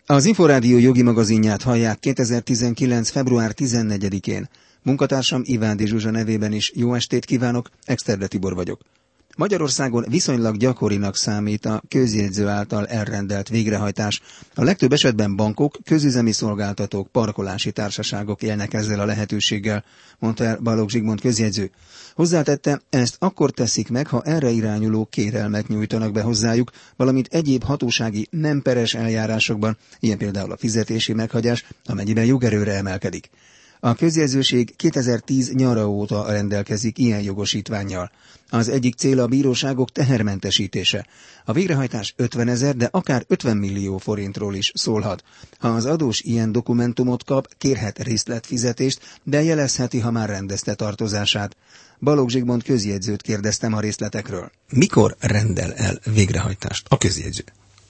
Az Inforádió jogi magazinját hallják 2019. február 14-én. Munkatársam Ivándi Zsuzsa nevében is jó estét kívánok, Exterde Tibor vagyok. Magyarországon viszonylag gyakorinak számít a közjegyző által elrendelt végrehajtás. A legtöbb esetben bankok, közüzemi szolgáltatók, parkolási társaságok élnek ezzel a lehetőséggel, mondta el Balogh Zsigmond közjegyző. Hozzátette, ezt akkor teszik meg, ha erre irányuló kérelmet nyújtanak be hozzájuk, valamint egyéb hatósági nem peres eljárásokban, ilyen például a fizetési meghagyás, amennyiben jogerőre emelkedik. A közjegyzőség 2010 nyara óta rendelkezik ilyen jogosítvánnyal. Az egyik cél a bíróságok tehermentesítése. A végrehajtás 50 000, de akár 50 millió forintról is szólhat. Ha az adós ilyen dokumentumot kap, kérhet részletfizetést, de jelezheti, ha már rendezte tartozását. Balogh Zsigmond közjegyzőt kérdeztem a részletekről. Mikor rendel el végrehajtást a közjegyző?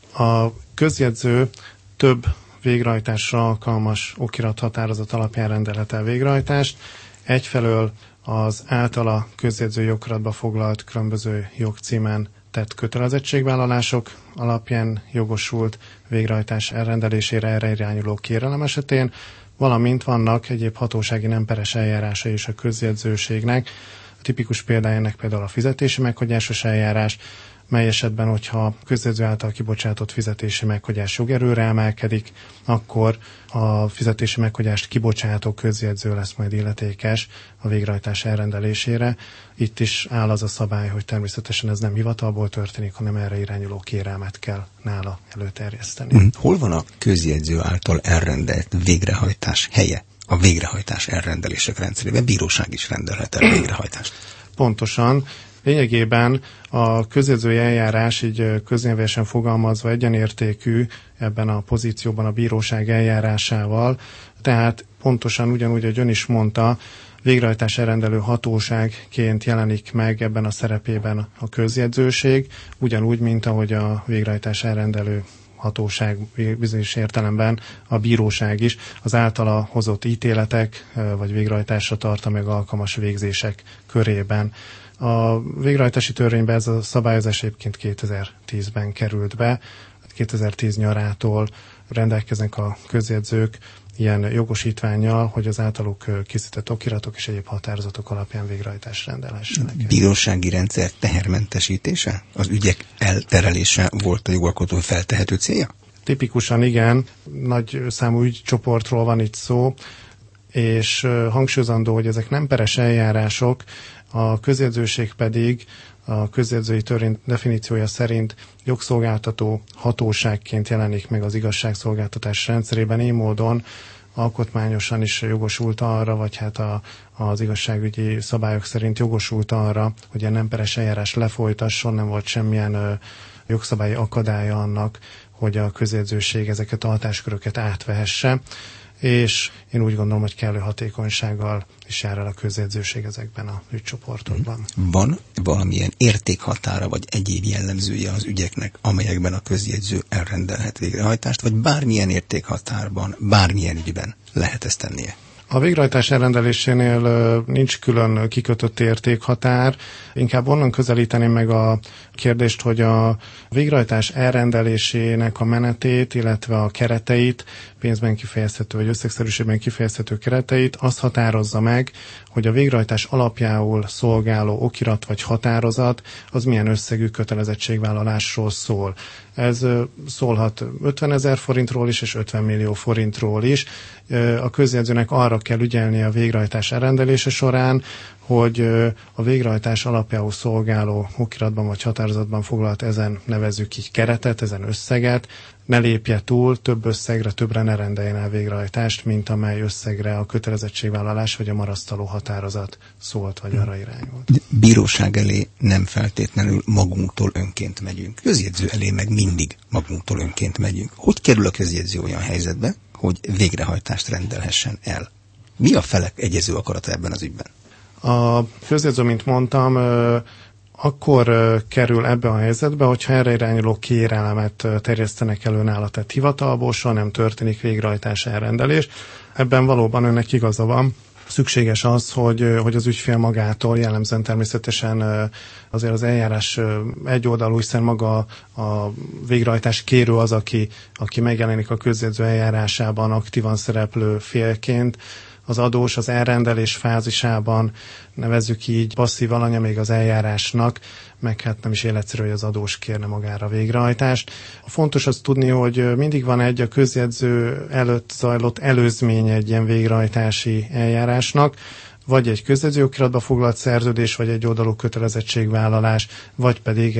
A közjegyző több végrehajtásra alkalmas okirathatározat alapján rendelhet el végrehajtást. Egyfelől az általa közjegyző jogokiratba foglalt különböző jogcímen tett kötelezettségvállalások alapján jogosult végrehajtás elrendelésére erre irányuló kérelem esetén, valamint vannak egyéb hatósági nem peres eljárása is a közjegyzőségnek. A tipikus példája ennek például a fizetési meghagyásos eljárás, mely esetben, hogyha közjegyző által kibocsátott fizetési meghagyás jogerőre emelkedik, akkor a fizetési meghagyást kibocsátó közjegyző lesz majd illetékes a végrehajtás elrendelésére. Itt is áll az a szabály, hogy természetesen ez nem hivatalból történik, hanem erre irányuló kérelmet kell nála előterjeszteni. Hol van a közjegyző által elrendelt végrehajtás helye? A végrehajtás elrendelések rendszerében bíróság is rendelhet el végrehajtást. Pontosan. Lényegében a közjegyzői eljárás így köznyelvesen fogalmazva egyenértékű ebben a pozícióban a bíróság eljárásával, tehát pontosan ugyanúgy, ahogy ön is mondta, végrehajtás elrendelő hatóságként jelenik meg ebben a szerepében a közjegyzőség, ugyanúgy, mint ahogy a végrehajtás elrendelő hatóság bizonyos értelemben a bíróság is az általa hozott ítéletek vagy végrehajtásra tartja meg alkalmas végzések körében. A végrehajtási törvénybe ez a szabályozás egyébként 2010-ben került be. 2010 nyarától rendelkeznek a közjegyzők ilyen jogosítvánnyal, hogy az általuk készített okiratok és egyéb határozatok alapján végrehajtást rendelhessenek. Bírósági rendszer tehermentesítése? Az ügyek elterelése volt a jogalkotó feltehető célja? Tipikusan igen, nagy számú ügycsoportról van itt szó, és hangsúlyozandó, hogy ezek nem peres eljárások, a közjegyzőség pedig a közjegyzői törvény definíciója szerint jogszolgáltató hatóságként jelenik meg az igazságszolgáltatás rendszerében, így módon alkotmányosan is jogosult arra, vagy hát az igazságügyi szabályok szerint jogosult arra, hogy a nem peres eljárás lefolytasson, nem volt semmilyen jogszabályi akadálya annak, hogy a közjegyzőség ezeket a hatásköröket átvehesse, és én úgy gondolom, hogy kellő hatékonysággal is jár el a közjegyzőség ezekben a ügycsoportokban. Van valamilyen értékhatára vagy egyéb jellemzője az ügyeknek, amelyekben a közjegyző elrendelhet végrehajtást, vagy bármilyen értékhatárban, bármilyen ügyben lehet ezt tennie? A végrehajtás elrendelésénél nincs külön kikötött értékhatár, inkább onnan közelíteném meg a kérdést, hogy a végrehajtás elrendelésének a menetét, illetve a kereteit, pénzben kifejezhető vagy összegszerűségben kifejezhető kereteit, azt határozza meg, hogy a végrehajtás alapjául szolgáló okirat vagy határozat az milyen összegű kötelezettségvállalásról szól. Ez szólhat 50 000 forintról is, és 50 millió forintról is. A közjegyzőnek arra kell ügyelnie a végrehajtás elrendelése során, hogy a végrehajtás alapjául szolgáló okiratban vagy határozatban foglalt ezen nevezzük így keretet, ezen összeget, ne lépje túl, több összegre, többre ne rendeljen el végrehajtást, mint amely összegre a kötelezettségvállalás vagy a marasztaló határozat szólt, vagy arra irányult. Bíróság elé nem feltétlenül magunktól önként megyünk. Közjegyző elé meg mindig magunktól önként megyünk. Hogy kerül a közjegyző olyan helyzetbe, hogy végrehajtást rendelhessen el? Mi a felek egyező akarata ebben az ügyben? A közjegyző, mint mondtam, akkor kerül ebbe a helyzetbe, hogyha erre irányuló kérelmet terjesztenek elő nála, tehát hivatalból soha nem történik végrehajtás elrendelés. Ebben valóban önnek igaza van. szükséges az, hogy az ügyfél magától, jellemzően természetesen azért az eljárás egyoldalú, hiszen maga a végrehajtás kérő az, aki megjelenik a közjegyző eljárásában aktívan szereplő félként. Az adós az elrendelés fázisában, nevezzük így, passzív alanya még az eljárásnak, meg hát nem is életszerű, hogy az adós kérne magára végrehajtást. Fontos azt tudni, hogy mindig van egy a közjegyző előtt zajlott előzmény egy ilyen végrehajtási eljárásnak, vagy egy közjegyző okiratba foglalt szerződés, vagy egy oldalú kötelezettségvállalás, vagy pedig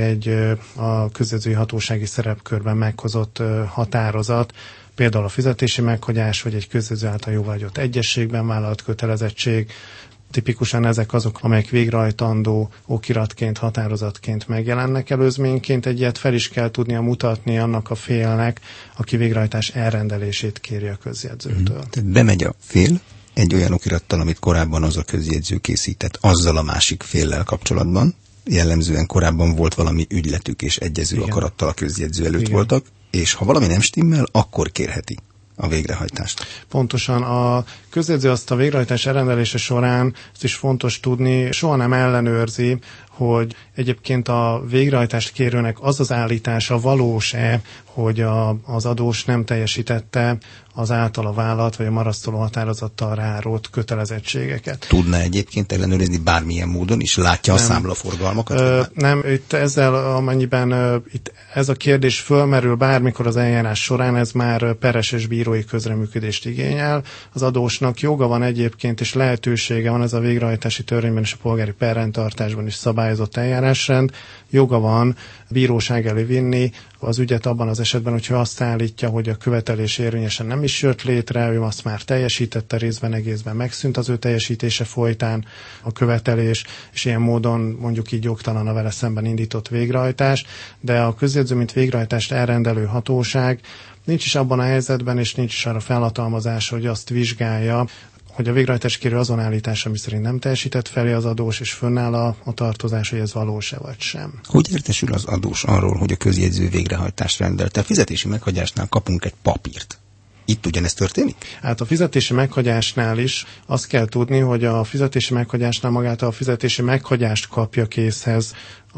a közjegyzői hatósági szerepkörben meghozott határozat, például a fizetési meghagyás, vagy egy közjegyző által jóváhagyott egyezségben vállalt kötelezettség. Tipikusan ezek azok, amelyek végrehajtandó okiratként, határozatként megjelennek előzményként. Egy ilyet fel is kell tudnia mutatni annak a félnek, aki végrehajtás elrendelését kéri a közjegyzőtől. Tehát bemegy a fél egy olyan okirattal, amit korábban az a közjegyző készített, azzal a másik féllel kapcsolatban. Jellemzően korábban volt valami ügyletük, és egyező akarattal a közjegyző előtt voltak, és ha valami nem stimmel, akkor kérheti a végrehajtást. Pontosan a közjegyző azt a végrehajtás elrendelése során, ezt is fontos tudni, soha nem ellenőrzi, hogy egyébként a végrehajtást kérőnek az az állítása valós-e, hogy az adós nem teljesítette az általa vállalt vagy a marasztaló határozattal rárót kötelezettségeket. Tudna egyébként ellenőrizni bármilyen módon is? Látja nem. A számlaforgalmakat? Nem, itt ezzel amennyiben itt ez a kérdés fölmerül bármikor az eljárás során, ez már peres és bírói közreműködést igényel. Az adósnak joga van egyébként, és lehetősége van, ez a végrehajtási törvényben és a polgári perrendtartásban is szabályozott eljárásrend, joga van bíróság elé vinni az ügyet abban az esetben, hogyha azt állítja, hogy a követelés érvényesen nem is jött létre, ő azt már teljesítette, részben egészben megszűnt az ő teljesítése folytán a követelés, és ilyen módon mondjuk így jogtalan a vele szemben indított végrehajtás, de a közjegyző, mint végrehajtást elrendelő hatóság nincs is abban a helyzetben, és nincs is arra felhatalmazása, hogy azt vizsgálja, hogy a végrehajtás kérő azon állítása, ami szerint nem teljesített felé az adós, és fönnáll a tartozás, hogy ez valós-e vagy sem. Hogy értesül az adós arról, hogy a közjegyző végrehajtást rendelte? A fizetési meghagyásnál kapunk egy papírt. Itt ugyanezt történik? Hát a fizetési meghagyásnál is azt kell tudni, hogy a fizetési meghagyásnál magát a fizetési meghagyást kapja készhez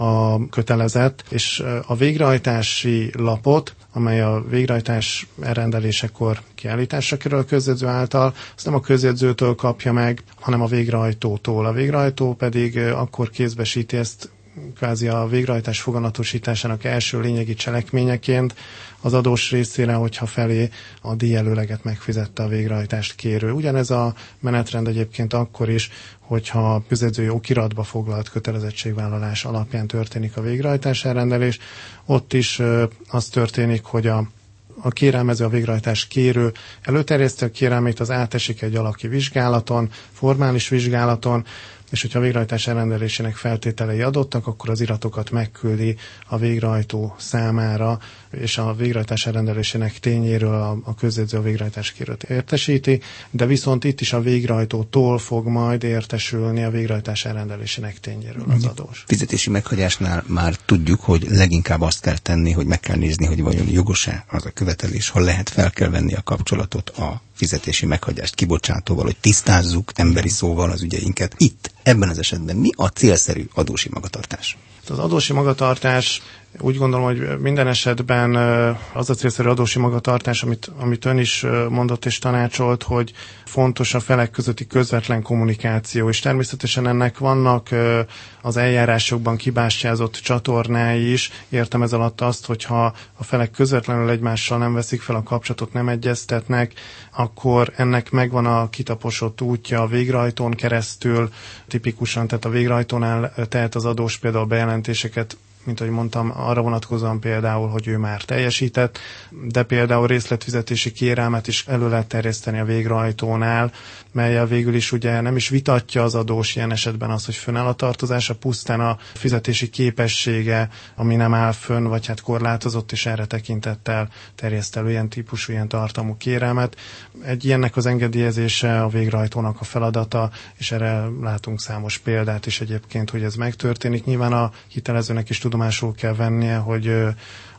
a kötelezett, és a végrehajtási lapot, amely a végrehajtás elrendelésekor kiállításra kerül a közjegyző által, azt nem a közjegyzőtől kapja meg, hanem a végrehajtótól. A végrehajtó pedig akkor kézbesíti ezt kvázi a végrehajtás foganatosításának első lényegi cselekményeként az adós részére, hogyha felé a díjelőleget megfizette a végrehajtást kérő. Ugyanez a menetrend egyébként akkor is, hogyha a közjegyzői okiratba foglalt kötelezettségvállalás alapján történik a végrehajtás elrendelés. Ott is az történik, hogy a kérelmező, a végrehajtás kérő előterjeszti a kérelmét, az átesik egy alaki vizsgálaton, formális vizsgálaton, és hogyha a végrehajtás elrendelésének feltételei adottak, akkor az iratokat megküldi a végrehajtó számára, és a végrehajtás elrendelésének tényéről a közjegyző a végrehajtás kérőt értesíti, de viszont itt is a végrehajtótól fog majd értesülni a végrehajtás elrendelésének tényéről az adós. Fizetési meghagyásnál már tudjuk, hogy leginkább azt kell tenni, hogy meg kell nézni, hogy vajon jogos-e az a követelés, ha lehet, fel kell venni a kapcsolatot a fizetési meghagyást kibocsátóval, hogy tisztázzuk emberi szóval az ügyeinket. Itt, ebben az esetben mi a célszerű adósi magatartás? Az adósi magatartás, úgy gondolom, hogy minden esetben az a célszerű adósi magatartás, amit ön is mondott és tanácsolt, hogy fontos a felek közötti közvetlen kommunikáció, és természetesen ennek vannak az eljárásokban kibástyázott csatornái is. Értem ez alatt azt, hogyha a felek közvetlenül egymással nem veszik fel a kapcsolatot, nem egyeztetnek, akkor ennek megvan a kitaposott útja a végrehajtón keresztül, tipikusan, tehát a végrehajtónál tehet az adós például bejelentéseket, mint ahogy mondtam, arra vonatkozóan például, hogy ő már teljesített, de például részletfizetési kérelmet is elő lehet terjeszteni a végrehajtónál, mellyel végül is ugye nem is vitatja az adós ilyen esetben az, hogy fönnáll a tartozása, pusztán a fizetési képessége, ami nem áll fönn, vagy hát korlátozott, és erre tekintettel terjeszt elő ilyen típusú, ilyen tartalmú kérelmet. Egy ilyennek az engedélyezése a végrehajtónak a feladata, és erre látunk számos példát is egyébként, hogy ez megtörténik. Nyilván a hitelezőnek is tudomásul kell vennie, hogy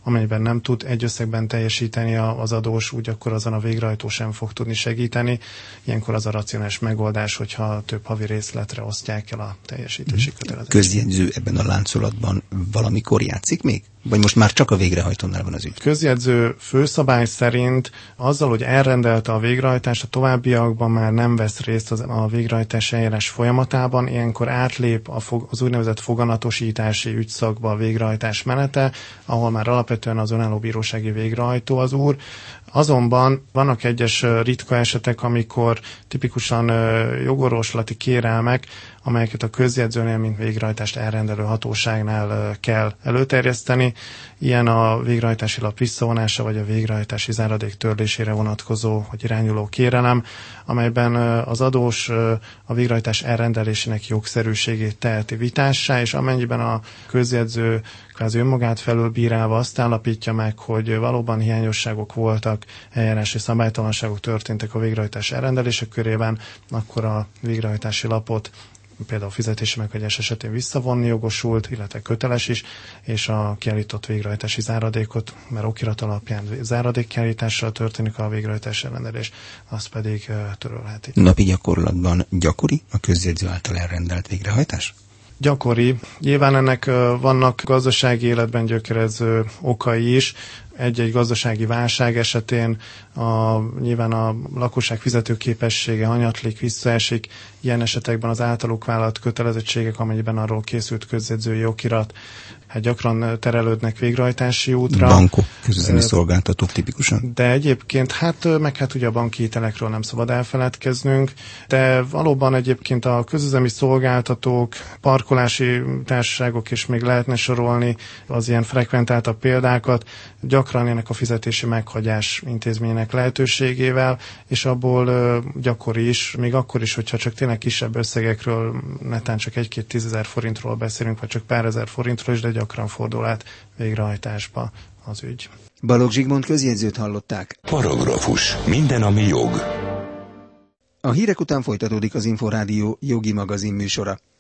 amennyiben nem tud egy összegben teljesíteni az adós, úgy akkor azon a végrehajtó sem fog tudni segíteni. Ilyenkor az a racionális megoldás, hogyha több havi részletre osztják el a teljesítési kötelezettséget. Közjegyző ebben a láncolatban valamikor játszik még? Vagy most már csak a végrehajtónál van az ügy? Közjegyző főszabály szerint azzal, hogy elrendelte a végrehajtást, a továbbiakban már nem vesz részt a végrehajtás eljárás folyamatában, ilyenkor átlép az úgynevezett foganatosítási ügyszakba a végrehajtás menete, ahol már alapvetően az önálló bírósági végrehajtó az úr. Azonban vannak egyes ritka esetek, amikor tipikusan jogorvoslati kérelmek, amelyeket a közjegyzőnél, mint végrehajtást elrendelő hatóságnál kell előterjeszteni. Ilyen a végrehajtási lap visszavonása, vagy a végrehajtási záradék törlésére vonatkozó, vagy irányuló kérelem, amelyben az adós a végrehajtás elrendelésének jogszerűségét teheti vitássá, és amennyiben a közjegyző kvázi önmagát felülbírálva azt állapítja meg, hogy valóban hiányosságok voltak, eljárási szabálytalanságok történtek a végrehajtás elrendelése körében, akkor a végrehajtási lapot például fizetési meghagyás esetén visszavonni jogosult, illetve köteles is, és a kiállított végrehajtási záradékot, mert okirat alapján záradékkiállítással történik a végrehajtás elrendelés, azt pedig törölheti. Napi gyakorlatban gyakori a közjegyző által elrendelt végrehajtás? Gyakori. Nyilván ennek vannak gazdasági életben gyökerező okai is. Egy-egy gazdasági válság esetén nyilván a lakosság fizetőképessége hanyatlik, visszaesik. Ilyen esetekben az általuk vállalt kötelezettségek, amennyiben arról készült közjegyzői okirat, gyakran terelődnek végrehajtási útra. Bankok, közüzemi szolgáltatók tipikusan. De egyébként meg ugye a banki hitelekről nem szabad elfeledkeznünk, de valóban egyébként a közüzemi szolgáltatók, parkolási társaságok is még lehetne sorolni az ilyen frekventáltabb példákat, gyakran ennek a fizetési meghagyás intézményének lehetőségével, és abból gyakori is, még akkor is, hogyha csak tényleg kisebb összegekről, netán csak 1-2 10 000 forintról beszélünk, vagy csak pár ezer forintról is, de gyakran fordul át végrehajtásba az ügy. Balogh Zsigmond közjegyzőt hallották. Paragrafus. Minden, ami jog. A hírek után folytatódik az Inforádió jogi magazin műsora.